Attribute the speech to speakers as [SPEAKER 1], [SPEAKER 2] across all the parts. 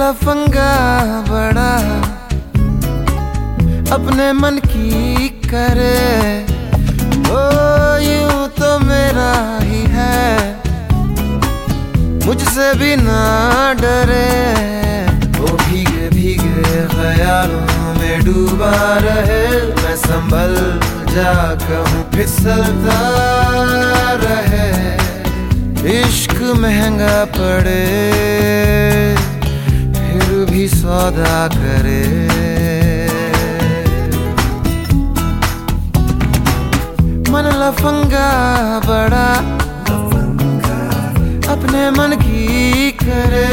[SPEAKER 1] लफंगा बड़ा अपने मन की करे, ओ यूं तो मेरा ही है, मुझसे भी ना डरे। वो भीगे भीगे ख्यालों में डूबा रहे, मैं संभल जा कहूँ फिसलता रहे। इश्क महंगा पड़े फिर भी सौदा करे। मन लफंगा बड़ा अपने मन की करे।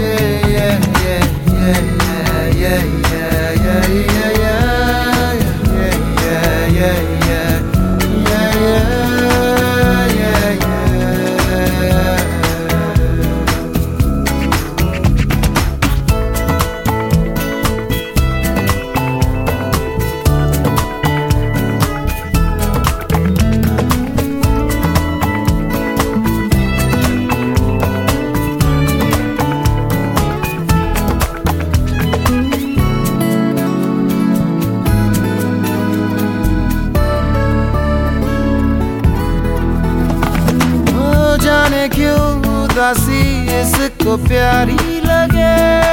[SPEAKER 1] जाने क्यों उदासी इसको प्यारी लगे,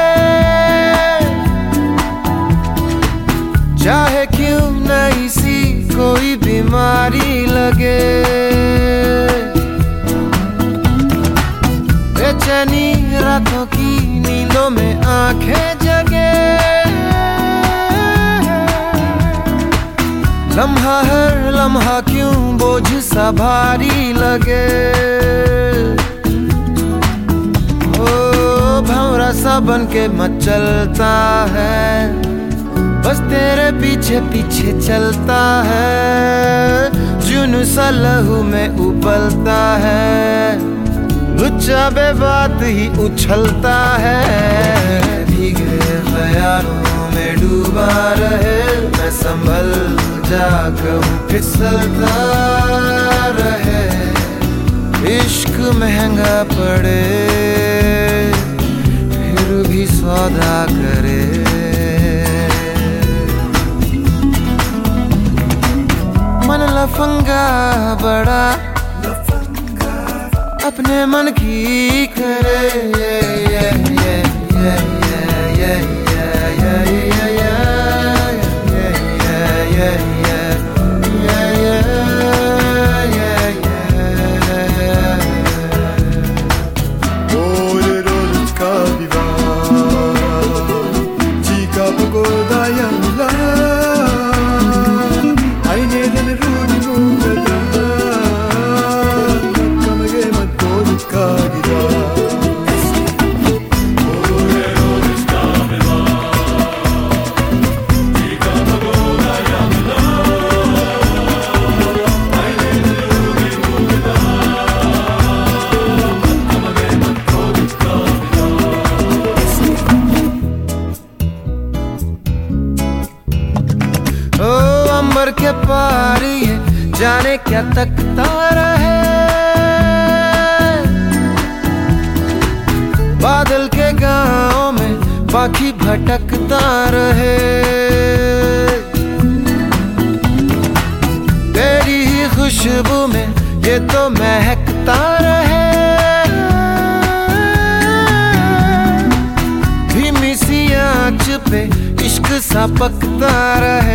[SPEAKER 1] चाहे क्यों नई सी कोई बीमारी लगे। बेचैनी रातों की नींदों में आंखें जगे, लम्हा हर लम्हा क्यों बोझ सा भारी लगे। ओ भंवरा सा बन के मचलता है, बस तेरे पीछे पीछे चलता है। जुनून सा लहू में उबलता है, लुच्चा बेबात ही उछलता है। भीगे ख्यालों में डूबा रहे, मैं संभल जा कहूँ फिसलता रहे। इश्क महंगा पड़े फिर भी सौदा करे। मन लफंगा बड़ा अपने मन की करे। अंबर के पार ये जाने क्या तकता रहे, बादल के गांव में पाखी भटकता रहे। तेरी ही खुशबू में ये तो महकता रहे, धीमी सी आंच पे इश्क सा पकता रहे।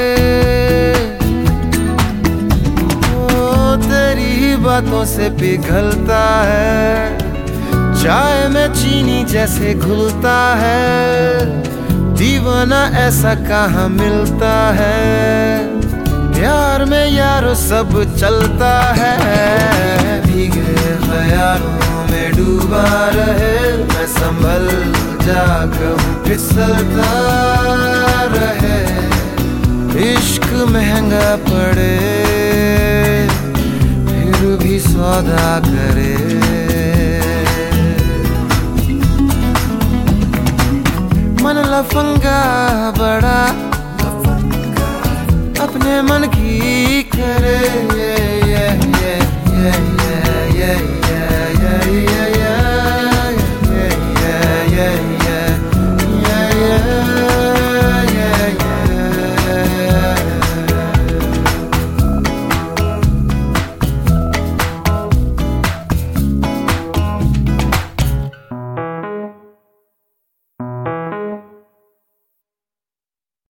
[SPEAKER 1] तेरी बातों से पिघलता है, चाय में चीनी जैसे घुलता है। दीवाना ऐसा कहाँ मिलता है, प्यार में यारो सब चलता है। भीगे ख्यालों में डूबा रहे, मैं संभल जा कहूँ फिसलता रहे। इश्क महंगा पड़े फिर भी सौदा करे। मन लफंगा बड़ा अपने मन की करे।